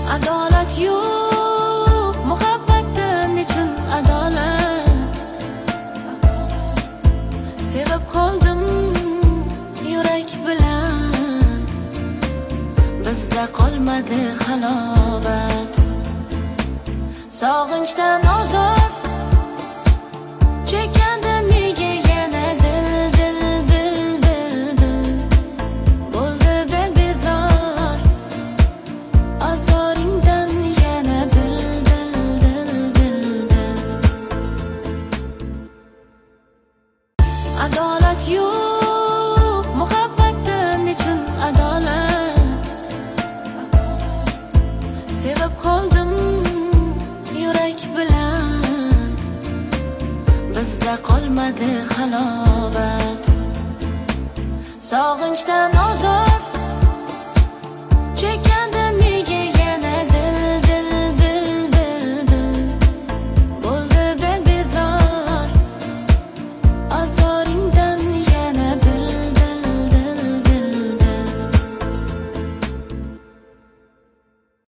Adolat yo'q muhabbatda, nechun adolat? Sevib qoldim yurak bilan, bizda qolmadi halovat. Sog'inchdan ozod chekandi nega yana dil bo'ldi bezor, azoringdan yana dil Adolat yo'q muhabbatda, nechun adolat? Sevib qoldim yurak bilan, bizda qolmadi halovat. Sog'inchdan ozod